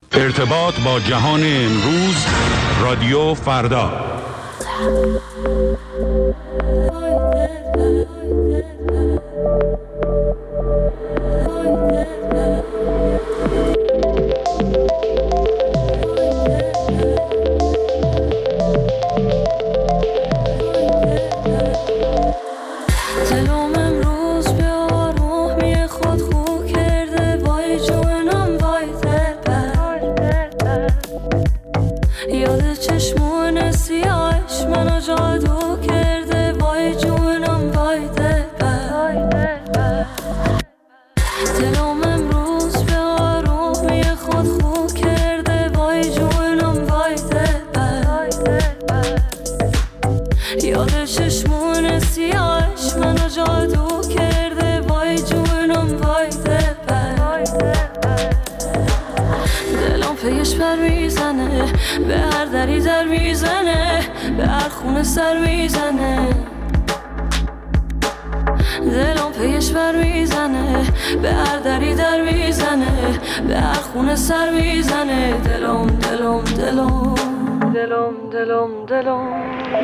ارتباط با جهان امروز، رادیو فردا. به هر دری در میزنه، به هر خونه سر میزنه، دلم پیش بر میزنه، به هر دری در میزنه، به هر خونه سر میزنه، دلم دلم دلم دلم دلم دلم.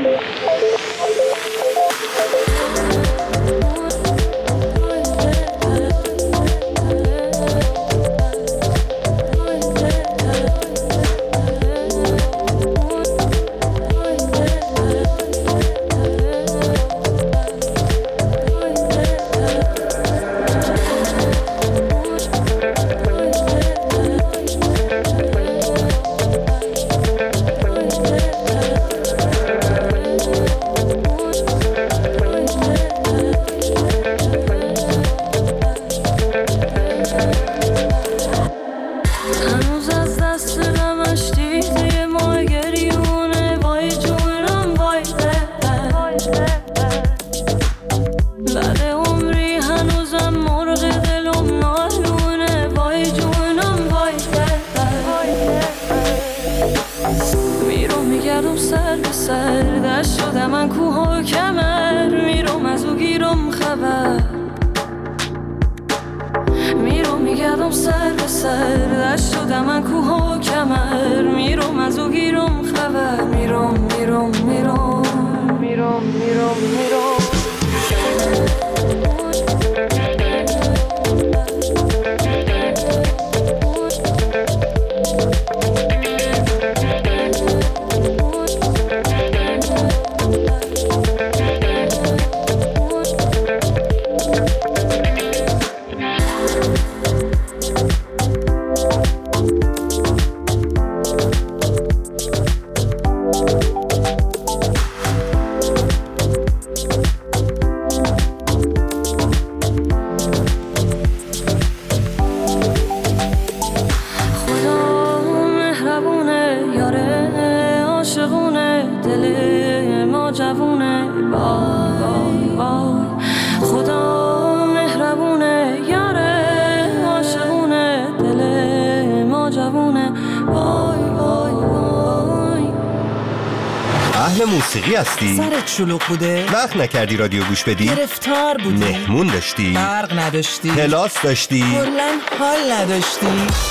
موسیقی هستی؟ سرت شلوغ بوده؟ وقت نکردی رادیو گوش بدی؟ گرفتار بودی؟ مهمون داشتی؟ برق نداشتی؟ کلاس داشتی؟ کلاً حال نداشتی؟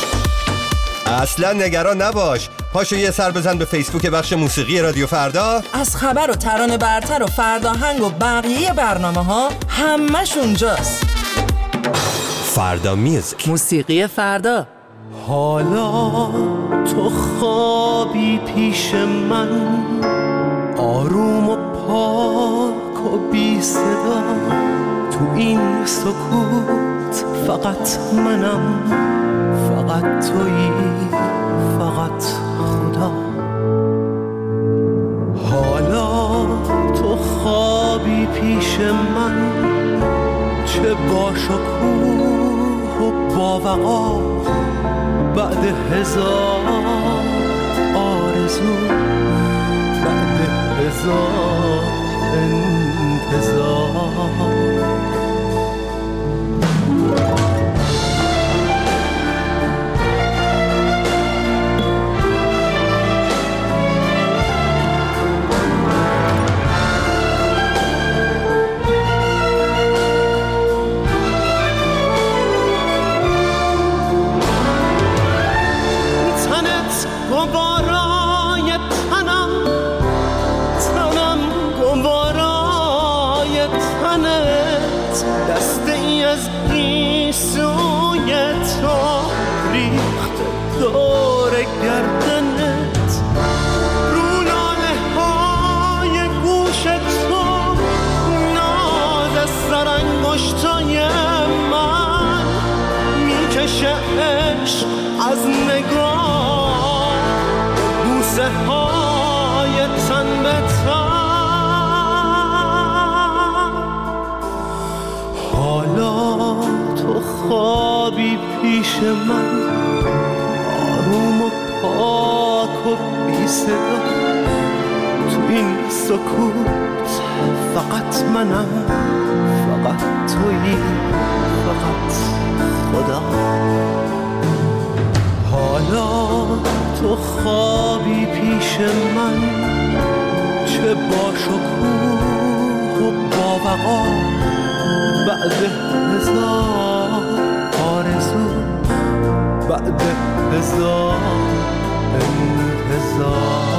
اصلا نگران نباش، پاشو یه سر بزن به فیسبوک بخش موسیقی رادیو فردا. از خبر و ترانه برتر و فرداهنگ و بقیه برنامه ها همش اونجاست. فردا میوزیک، موسیقی فردا. حالا تو خوابی پیش من، آروم و پاک و بی صدا، تو این سکوت فقط منم، فقط تویی، فقط خدا. حالا تو خوابی پیش من، چه با شکوه و با وقار، بعد هزار آرزو، بعد هزار انتظار. ریخته دور گردنت، رو لاله های گوش تو ناز سر انگشتای من میکشه عشق از نگاه، بوسه های تن به تن. حالا تو خوابی پیش من، آروم و پاک و بی صدا، تو این سکوت فقط منم، فقط تویی، فقط خدا. حالا تو خوابی پیش من، چه با شکوه و با وقار، بعد هزار آرزو، بعد هزار انتظار.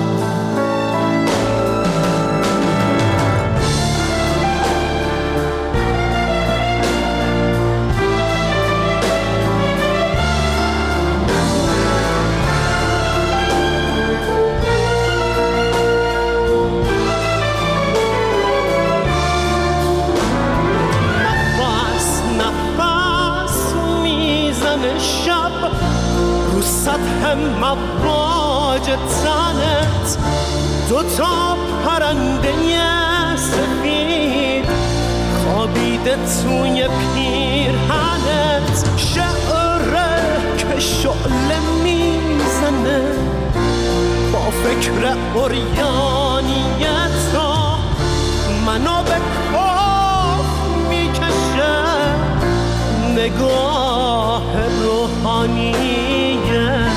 سطح مواج تنت، دوتا پرنده سفید خوابیده توی پیرهنت، شعره که شعله میزنه با فکر عریانیت، منو به کاف میکشه نگاه روحانیت.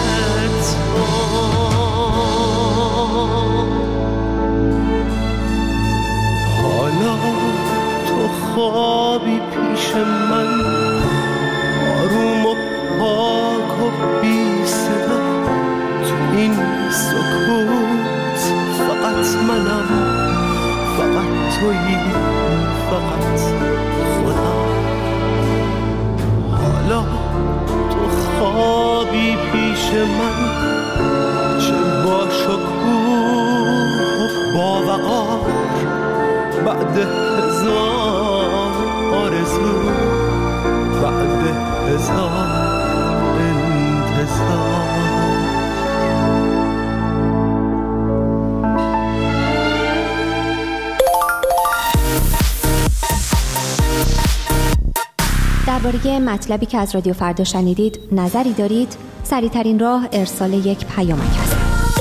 حالا تو خوابی پیش من، آروم و پاک و بی صدا، تو این سکوت فقط منم، فقط تویی، فقط خدا. حالا تو خوابی پیش من، چه با شکوه و با وقار، بعد هزار آرزو، بعد هزار انتظار. درباره مطلبی که از رادیو فردا شنیدید نظری دارید؟ سریع‌ترین راه ارسال یک پیامک است.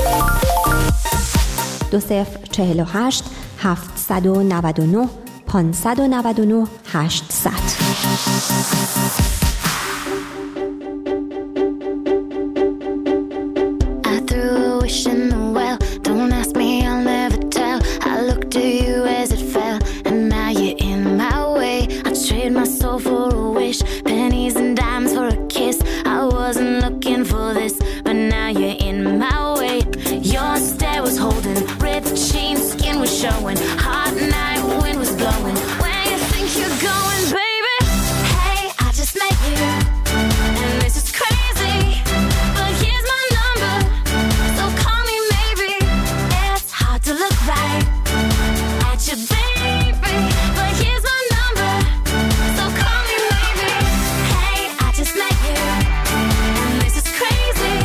2048 799 599 800. Crazy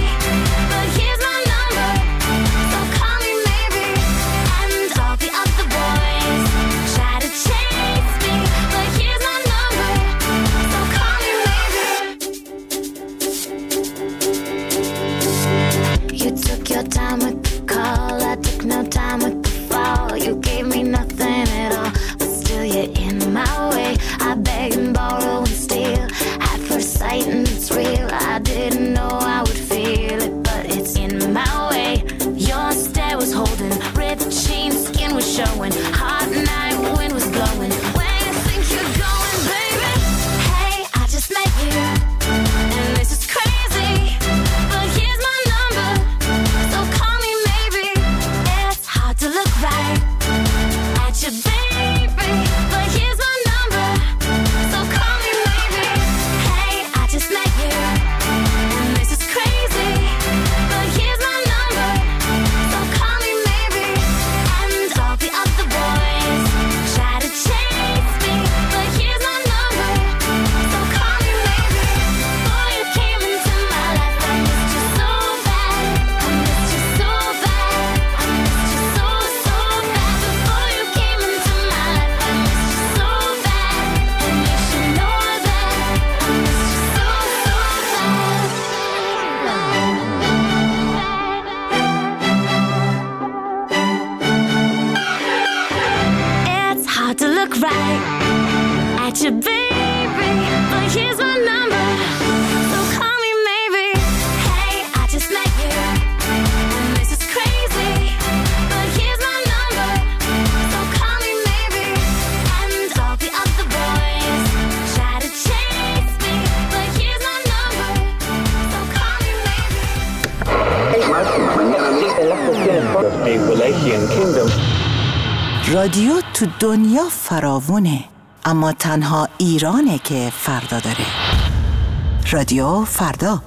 رادیو تو دنیا فراوونه، اما تنها ایرانه که فردا داره. رادیو فردا.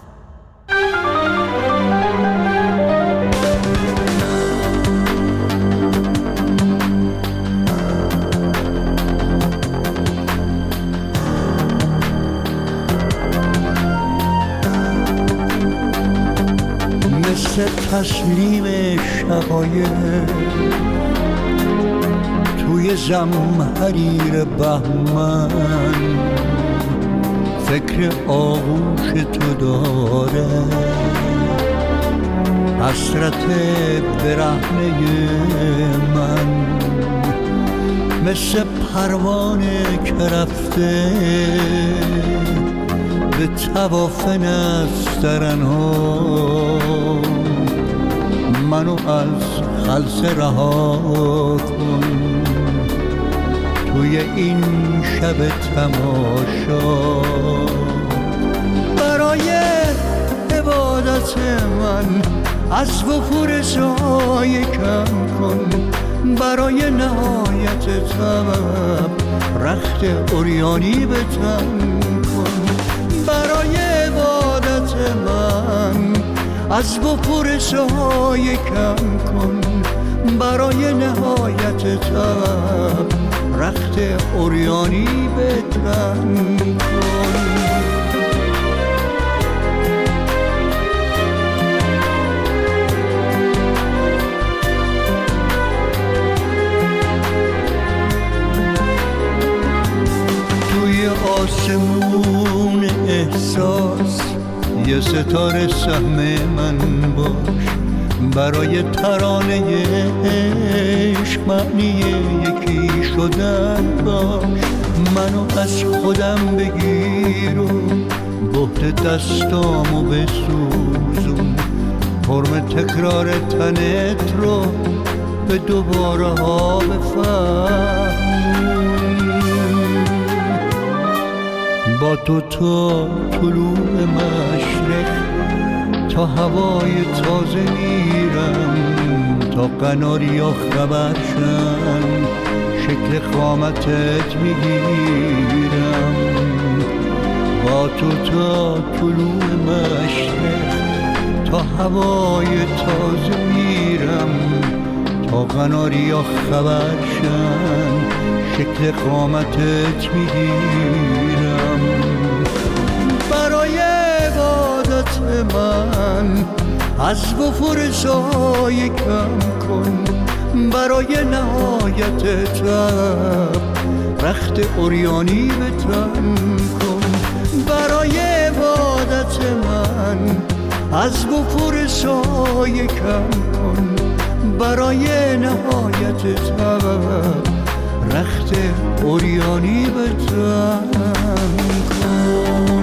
مثل تسلیم شقایق توی زمحریر بهمن، فکر آغوش تو داره حسرت برهنه من، مثل پروانه که رفته به طواف نسترنها، منو از خلسه رها کن توی این شب تماشا. برای عبادت من از وفور سایه کم کن، برای نهایت طلب رخت عریانی به تن کن، برای عبادت من از وفور سایه کم کن، برای نهایت طلب رخت عریانی به تن کن. توی آسمون احساس یه ستاره سهم من باش، برای ترانه عشق معنی یکی شدن باش. منو از خودم بگیر و بهت دستامو بسوزون، فرم تکرار تنت رو به دوباره ها بفهمون. با تو تا طلوع مشرق تا هوای تازه میرم، تا قناریا خبر شن شکل قامتت میگیرم. با تو تا طلوع مشرق تا هوای تازه میرم، تا قناریا خبر شن شکل قامتت میگیرم. برای عبادت من از وفور سایه کم کن، برای نهایت طلب رخت عریانی به تن کن، برای عبادت من از وفور سایه کم کن، برای نهایت طلب رخت عریانی به تن کن.